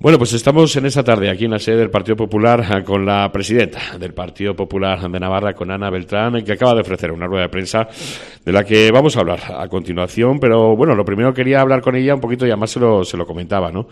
Bueno, pues estamos en esta tarde aquí en la sede del Partido Popular con la presidenta del Partido Popular de Navarra, con Ana Beltrán, que acaba de ofrecer una rueda de prensa de la que vamos a hablar a continuación. Pero bueno, lo primero quería hablar con ella un poquito, y además se lo comentaba, ¿no?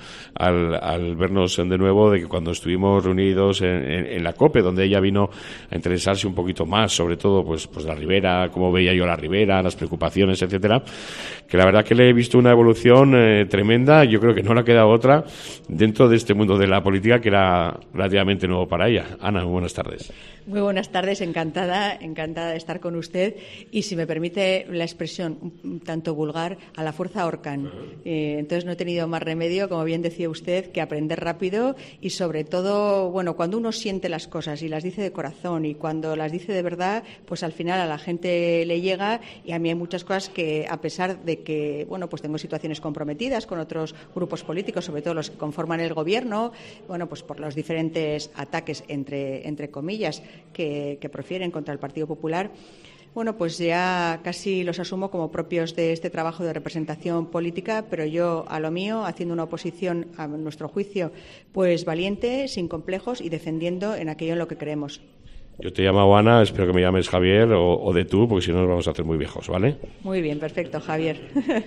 Al vernos de nuevo, de que cuando estuvimos reunidos en la COPE, donde ella vino a interesarse un poquito más, sobre todo pues la Ribera, cómo veía yo la Ribera, las preocupaciones, etcétera, que la verdad que le he visto una evolución tremenda. Yo creo que no le ha quedado otra dentro de este mundo de la política, que era relativamente nuevo para ella. Ana, buenas tardes. Muy buenas tardes, encantada de estar con usted, y si me permite la expresión un tanto vulgar, a la fuerza ahorcan. Entonces no he tenido más remedio, como bien decía usted, que aprender rápido, y sobre todo, bueno, cuando uno siente las cosas y las dice de corazón y cuando las dice de verdad, pues al final a la gente le llega. Y a mí hay muchas cosas que, a pesar de que, bueno, pues tengo situaciones comprometidas con otros grupos políticos, sobre todo los que conforman el Gobierno, bueno, pues por los diferentes ataques, entre comillas, que profieren contra el Partido Popular, bueno, pues ya casi los asumo como propios de este trabajo de representación política, pero yo a lo mío, haciendo una oposición, a nuestro juicio, pues valiente, sin complejos y defendiendo en aquello en lo que creemos. Yo te llamo Ana, espero que me llames Javier o de tú, porque si no nos vamos a hacer muy viejos, ¿vale? Muy bien, perfecto, Javier.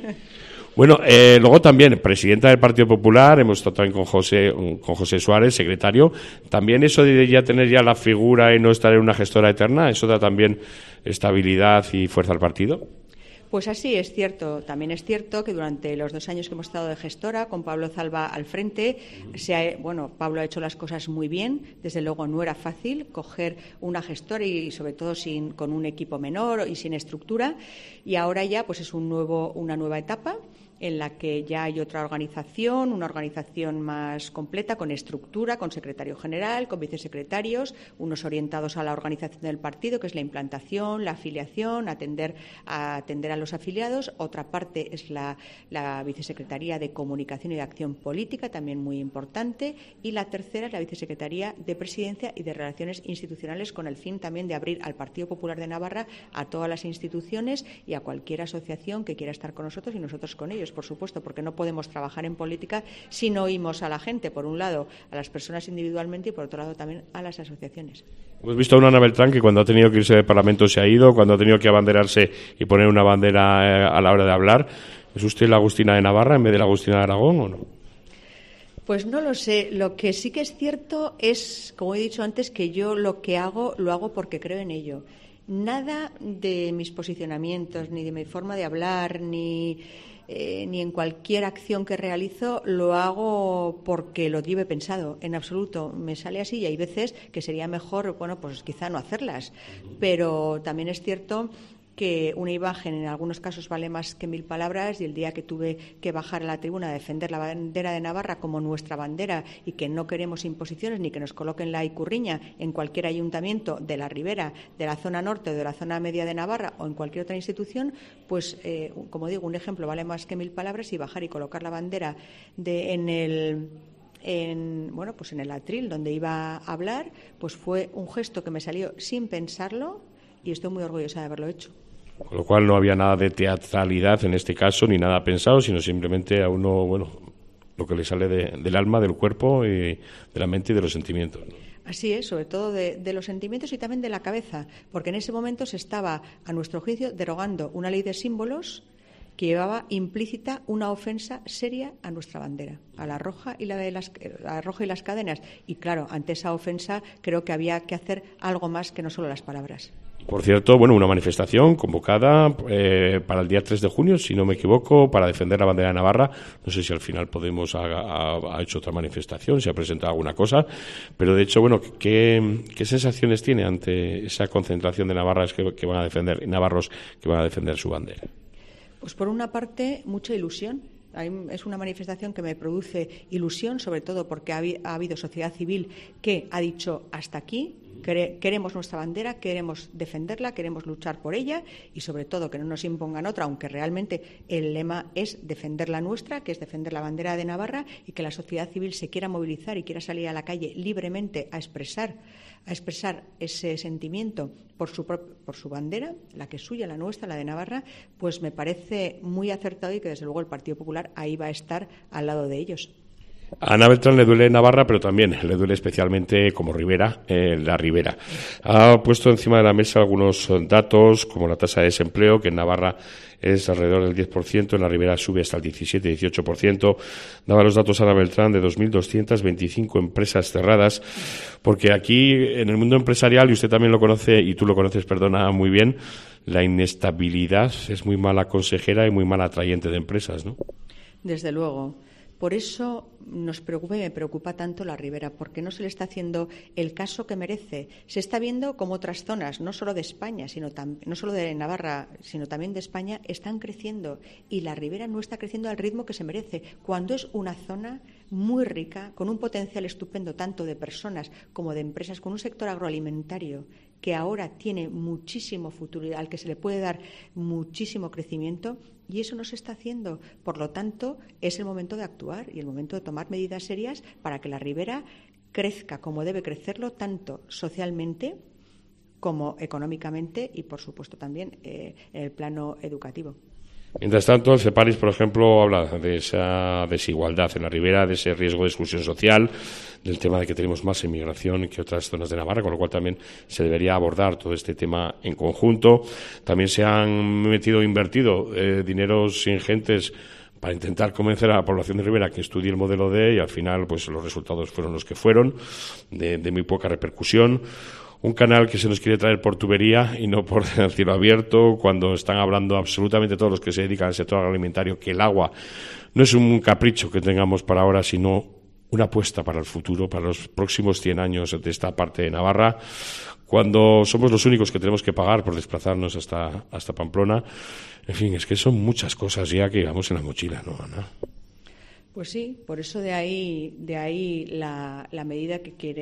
Bueno, luego también, presidenta del Partido Popular, hemos estado también con José Suárez, secretario. También eso de ya tener ya la figura y no estar en una gestora eterna, ¿eso da también estabilidad y fuerza al partido? Pues así es cierto. También es cierto que durante los 2 años que hemos estado de gestora, con Pablo Zalba al frente, Pablo ha hecho las cosas muy bien. Desde luego no era fácil coger una gestora y sobre todo con un equipo menor y sin estructura. Y ahora ya pues es una nueva etapa en la que ya hay otra organización, una organización más completa, con estructura, con secretario general, con vicesecretarios, unos orientados a la organización del partido, que es la implantación, la afiliación, atender a los afiliados. Otra parte es la vicesecretaría de Comunicación y de Acción Política, también muy importante. Y la tercera es la vicesecretaría de Presidencia y de Relaciones Institucionales, con el fin también de abrir al Partido Popular de Navarra a todas las instituciones y a cualquier asociación que quiera estar con nosotros y nosotros con ellos, por supuesto, porque no podemos trabajar en política si no oímos a la gente, por un lado a las personas individualmente y por otro lado también a las asociaciones. Hemos visto a una Ana Beltrán que cuando ha tenido que irse del Parlamento se ha ido, cuando ha tenido que abanderarse y poner una bandera a la hora de hablar. ¿Es usted la Agustina de Navarra en vez de la Agustina de Aragón o no? Pues no lo sé. Lo que sí que es cierto es, como he dicho antes, que yo lo que hago, lo hago porque creo en ello. Nada de mis posicionamientos, ni de mi forma de hablar, ni en cualquier acción que realizo lo hago porque lo lleve pensado, en absoluto. Me sale así y hay veces que sería mejor, bueno, pues quizá no hacerlas. Pero también es cierto que una imagen en algunos casos vale más que 1000 palabras, y el día que tuve que bajar a la tribuna a defender la bandera de Navarra como nuestra bandera, y que no queremos imposiciones ni que nos coloquen la icurriña en cualquier ayuntamiento de la Ribera, de la zona norte o de la zona media de Navarra o en cualquier otra institución, pues como digo, un ejemplo vale más que 1000 palabras, y bajar y colocar la bandera en el atril donde iba a hablar, pues fue un gesto que me salió sin pensarlo y estoy muy orgullosa de haberlo hecho. Con lo cual no había nada de teatralidad en este caso, ni nada pensado, sino simplemente a uno, bueno, lo que le sale del alma, del cuerpo, y de la mente y de los sentimientos, ¿no? Así es, sobre todo de los sentimientos y también de la cabeza, porque en ese momento se estaba, a nuestro juicio, derogando una ley de símbolos que llevaba implícita una ofensa seria a nuestra bandera, a la roja y la roja y las cadenas. Y claro, ante esa ofensa creo que había que hacer algo más que no solo las palabras. Por cierto, bueno, una manifestación convocada para el día 3 de junio, si no me equivoco, para defender la bandera de Navarra. No sé si al final Podemos ha hecho otra manifestación, si ha presentado alguna cosa, pero de hecho, bueno, ¿qué sensaciones tiene ante esa concentración de navarras que van a defender, navarros que van a defender su bandera? Pues por una parte, mucha ilusión. Es una manifestación que me produce ilusión, sobre todo porque ha habido sociedad civil que ha dicho hasta aquí. Queremos nuestra bandera, queremos defenderla, queremos luchar por ella, y sobre todo que no nos impongan otra, aunque realmente el lema es defender la nuestra, que es defender la bandera de Navarra, y que la sociedad civil se quiera movilizar y quiera salir a la calle libremente a expresar ese sentimiento por su bandera, la que es suya, la nuestra, la de Navarra, pues me parece muy acertado, y que desde luego el Partido Popular ahí va a estar al lado de ellos. A Ana Beltrán le duele Navarra, pero también le duele especialmente como Ribera, la Ribera. Ha puesto encima de la mesa algunos datos, como la tasa de desempleo, que en Navarra es alrededor del 10%, en la Ribera sube hasta el 17-18%. Daba los datos Ana Beltrán de 2.225 empresas cerradas, porque aquí en el mundo empresarial, y usted también lo conoce, y tú lo conoces, perdona, muy bien, la inestabilidad es muy mala consejera y muy mala atrayente de empresas, ¿no? Desde luego. Por eso nos preocupa y me preocupa tanto la Ribera, porque no se le está haciendo el caso que merece. Se está viendo como otras zonas, no solo de España, no solo de Navarra, sino también de España, están creciendo. Y la Ribera no está creciendo al ritmo que se merece, cuando es una zona muy rica, con un potencial estupendo tanto de personas como de empresas, con un sector agroalimentario que ahora tiene muchísimo futuro, al que se le puede dar muchísimo crecimiento, y eso no se está haciendo. Por lo tanto, es el momento de actuar y el momento de tomar medidas serias para que la Ribera crezca como debe crecerlo, tanto socialmente como económicamente y, por supuesto, también en el plano educativo. Mientras tanto, el CEPARIS, por ejemplo, habla de esa desigualdad en la Ribera, de ese riesgo de exclusión social, del tema de que tenemos más emigración que otras zonas de Navarra, con lo cual también se debería abordar todo este tema en conjunto. También se han invertido dineros ingentes para intentar convencer a la población de Ribera que estudie el modelo D, y al final pues los resultados fueron los que fueron, de muy poca repercusión. Un canal que se nos quiere traer por tubería y no por cielo abierto, cuando están hablando absolutamente todos los que se dedican al sector agroalimentario que el agua no es un capricho que tengamos para ahora, sino una apuesta para el futuro, para los próximos 100 años de esta parte de Navarra, cuando somos los únicos que tenemos que pagar por desplazarnos hasta Pamplona. En fin, es que son muchas cosas ya que llevamos en la mochila, ¿no, Ana? Pues sí, por eso de ahí la medida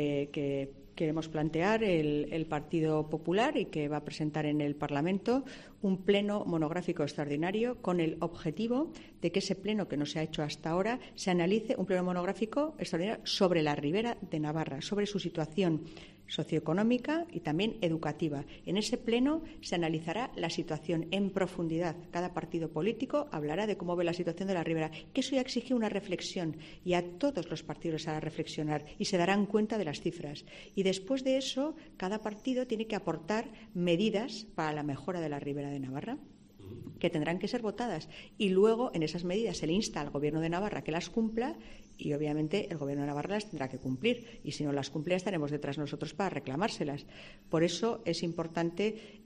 que queremos plantear el Partido Popular y que va a presentar en el Parlamento un pleno monográfico extraordinario con el objetivo de que ese pleno que no se ha hecho hasta ahora se analice, un pleno monográfico extraordinario sobre la Ribera de Navarra, sobre su situación socioeconómica y también educativa. En ese pleno se analizará la situación en profundidad. Cada partido político hablará de cómo ve la situación de la Ribera, que eso ya exige una reflexión, y a todos los partidos les hará reflexionar y se darán cuenta de las cifras. Y después de eso, cada partido tiene que aportar medidas para la mejora de la Ribera de Navarra, que tendrán que ser votadas, y luego en esas medidas se le insta al Gobierno de Navarra que las cumpla, y obviamente el Gobierno de Navarra las tendrá que cumplir, y si no las cumple estaremos detrás nosotros para reclamárselas. Por eso es importante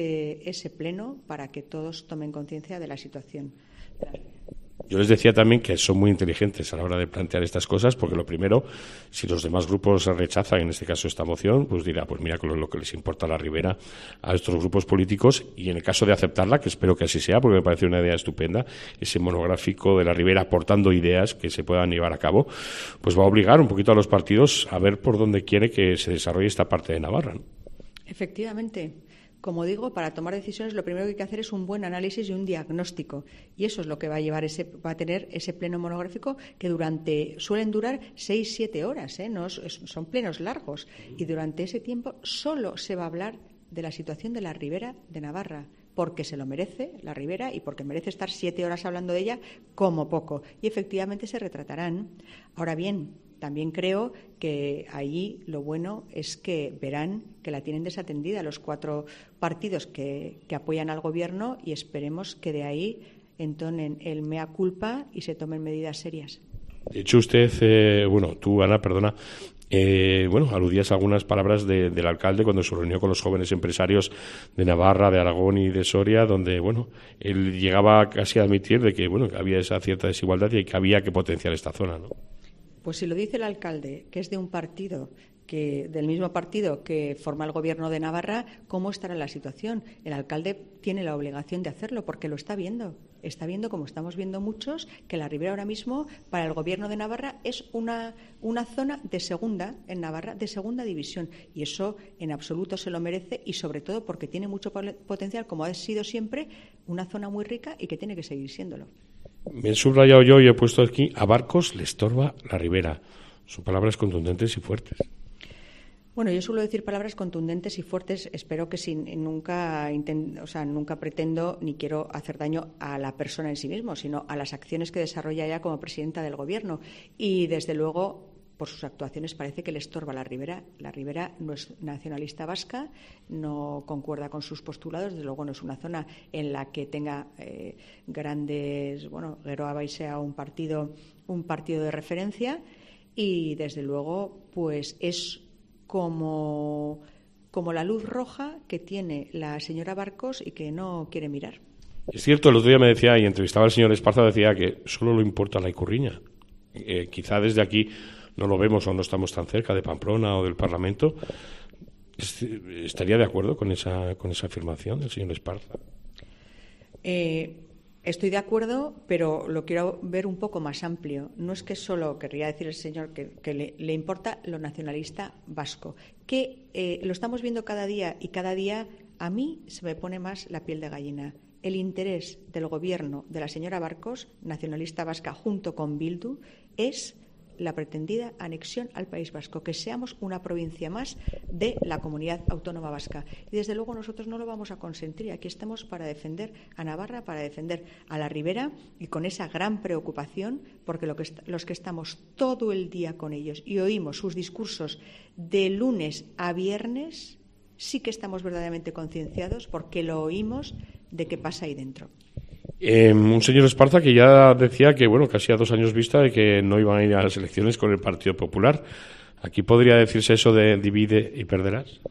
ese pleno, para que todos tomen conciencia de la situación. Yo les decía también que son muy inteligentes a la hora de plantear estas cosas, porque lo primero, si los demás grupos rechazan, en este caso esta moción, pues dirá, pues mira lo que les importa a la Ribera a estos grupos políticos, y en el caso de aceptarla, que espero que así sea, porque me parece una idea estupenda, ese monográfico de la Ribera aportando ideas que se puedan llevar a cabo, pues va a obligar un poquito a los partidos a ver por dónde quiere que se desarrolle esta parte de Navarra, ¿no? Efectivamente. Como digo, para tomar decisiones lo primero que hay que hacer es un buen análisis y un diagnóstico. Y eso es lo que va a tener ese pleno monográfico, que suelen durar 6-7 horas, son plenos largos. Y durante ese tiempo solo se va a hablar de la situación de la Ribera de Navarra, porque se lo merece la Ribera y porque merece estar 7 horas hablando de ella como poco. Y efectivamente se retratarán. Ahora bien, también creo que allí lo bueno es que verán que la tienen desatendida los 4 partidos que apoyan al Gobierno, y esperemos que de ahí entonen el mea culpa y se tomen medidas serias. De hecho, usted, tú, Ana, perdona, aludías a algunas palabras del alcalde cuando se reunió con los jóvenes empresarios de Navarra, de Aragón y de Soria, donde, él llegaba casi a admitir de que, que había esa cierta desigualdad y que había que potenciar esta zona, ¿no? Pues si lo dice el alcalde, que es de un partido, del mismo partido que forma el Gobierno de Navarra, ¿cómo estará la situación? El alcalde tiene la obligación de hacerlo porque lo está viendo. Está viendo, como estamos viendo muchos, que la Ribera ahora mismo para el Gobierno de Navarra es una zona de segunda en Navarra, de segunda división, y eso en absoluto se lo merece, y sobre todo porque tiene mucho potencial, como ha sido siempre, una zona muy rica y que tiene que seguir siéndolo. Me he subrayado yo y he puesto aquí: a Barcos le estorba la Ribera. Son palabras contundentes y fuertes. Bueno, yo suelo decir palabras contundentes y fuertes. Espero que nunca pretendo ni quiero hacer daño a la persona en sí mismo, sino a las acciones que desarrolla ella como presidenta del Gobierno. Y, desde luego, por sus actuaciones parece que le estorba la Ribera. La Ribera no es nacionalista vasca, no concuerda con sus postulados, desde luego no es una zona en la que tenga grandes... Bueno, Geroa Bai sea un partido de referencia y, desde luego, pues es como la luz roja que tiene la señora Barcos y que no quiere mirar. Es cierto, el otro día me decía, y entrevistaba al señor Esparza, decía que solo le importa la Ikurriña. Quizá desde aquí no lo vemos o no estamos tan cerca de Pamplona o del Parlamento. ¿Estaría de acuerdo con esa afirmación del señor Esparza? Estoy de acuerdo, pero lo quiero ver un poco más amplio. No es que solo, querría decir el señor, que le importa lo nacionalista vasco, que lo estamos viendo cada día y cada día a mí se me pone más la piel de gallina. El interés del Gobierno de la señora Barcos, nacionalista vasca, junto con Bildu, es la pretendida anexión al País Vasco, que seamos una provincia más de la comunidad autónoma vasca. Y, desde luego, nosotros no lo vamos a consentir. Aquí estamos para defender a Navarra, para defender a la Ribera, y con esa gran preocupación, porque los que estamos todo el día con ellos y oímos sus discursos de lunes a viernes, sí que estamos verdaderamente concienciados, porque lo oímos, de qué pasa ahí dentro. Un señor Esparza que ya decía que, bueno, casi a 2 años vista de que no iban a ir a las elecciones con el Partido Popular. ¿Aquí podría decirse eso de divide y perderás?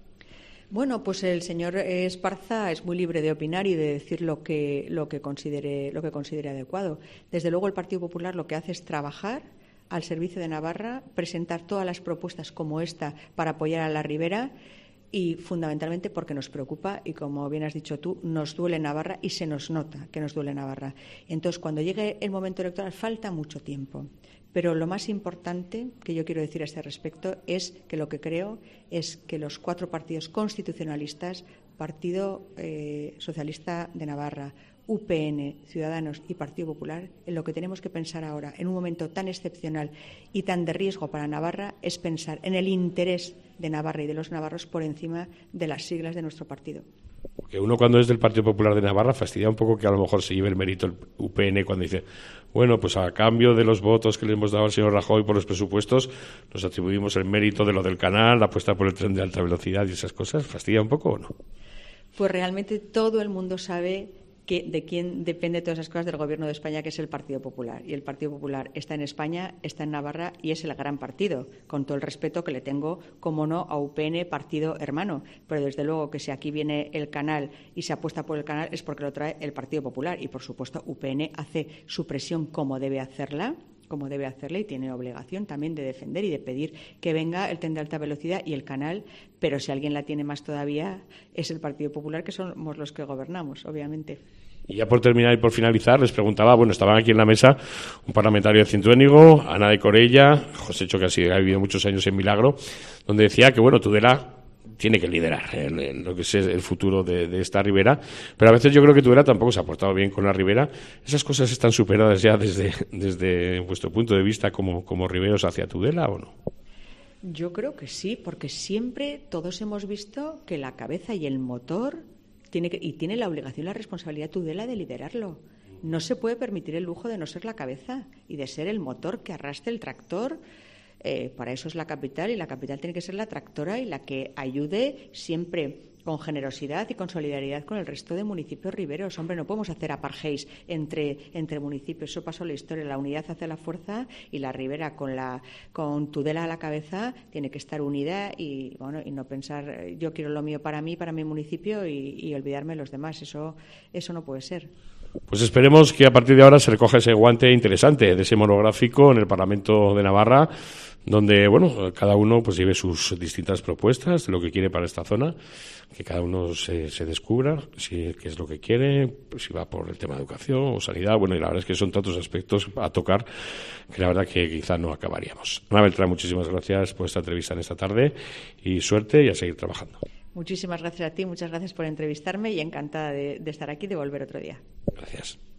Bueno, pues el señor Esparza es muy libre de opinar y de decir lo que considere adecuado. Desde luego, el Partido Popular lo que hace es trabajar al servicio de Navarra, presentar todas las propuestas como esta para apoyar a la Ribera. Y, fundamentalmente, porque nos preocupa y, como bien has dicho tú, nos duele Navarra y se nos nota que nos duele Navarra. Entonces, cuando llegue el momento electoral, falta mucho tiempo. Pero lo más importante que yo quiero decir a este respecto es que lo que creo es que los 4 partidos constitucionalistas, Partido Socialista de Navarra, UPN, Ciudadanos y Partido Popular, en lo que tenemos que pensar ahora, en un momento tan excepcional y tan de riesgo para Navarra, es pensar en el interés de Navarra y de los navarros por encima de las siglas de nuestro partido. Porque uno, cuando es del Partido Popular de Navarra, fastidia un poco que a lo mejor se lleve el mérito el UPN cuando dice, bueno, pues a cambio de los votos que le hemos dado al señor Rajoy por los presupuestos, nos atribuimos el mérito de lo del canal, la apuesta por el tren de alta velocidad y esas cosas. ¿Fastidia un poco o no? Pues realmente todo el mundo sabe de quién depende todas esas cosas del Gobierno de España, que es el Partido Popular. Y el Partido Popular está en España, está en Navarra y es el gran partido, con todo el respeto que le tengo, como no, a UPN, partido hermano. Pero, desde luego, que si aquí viene el canal y se apuesta por el canal es porque lo trae el Partido Popular. Y, por supuesto, UPN hace su presión como debe hacerla y tiene obligación también de defender y de pedir que venga el tren de alta velocidad y el canal, pero si alguien la tiene más todavía es el Partido Popular, que somos los que gobernamos, obviamente. Y ya por terminar y por finalizar, les preguntaba, bueno, estaban aquí en la mesa un parlamentario de Cintuénigo, Ana de Corella, José Cho, que ha vivido muchos años en Milagro, donde decía que, bueno, Tudela tiene que liderar lo que es el futuro de esta ribera, pero a veces yo creo que Tudela tampoco se ha portado bien con la ribera. ¿Esas cosas están superadas ya desde vuestro punto de vista como riberos hacia Tudela o no? Yo creo que sí, porque siempre todos hemos visto que la cabeza y el motor tiene la obligación y la responsabilidad Tudela de liderarlo. No se puede permitir el lujo de no ser la cabeza y de ser el motor que arrastre el tractor. Para eso es la capital, y la capital tiene que ser la tractora y la que ayude siempre con generosidad y con solidaridad con el resto de municipios riberos. Hombre, no podemos hacer apartheid entre municipios. Eso pasó en la historia. La unidad hace la fuerza, y la ribera con Tudela a la cabeza tiene que estar unida y no pensar yo quiero lo mío para mí, para mi municipio y olvidarme de los demás. Eso no puede ser. Pues esperemos que a partir de ahora se recoja ese guante interesante de ese monográfico en el Parlamento de Navarra, donde, bueno, cada uno pues lleve sus distintas propuestas de lo que quiere para esta zona, que cada uno se descubra qué es lo que quiere, pues si va por el tema de educación o sanidad. Bueno, y la verdad es que son tantos aspectos a tocar que la verdad que quizá no acabaríamos. Ana Beltrán, muchísimas gracias por esta entrevista en esta tarde y suerte y a seguir trabajando. Muchísimas gracias a ti, muchas gracias por entrevistarme y encantada de estar aquí y de volver otro día. Gracias.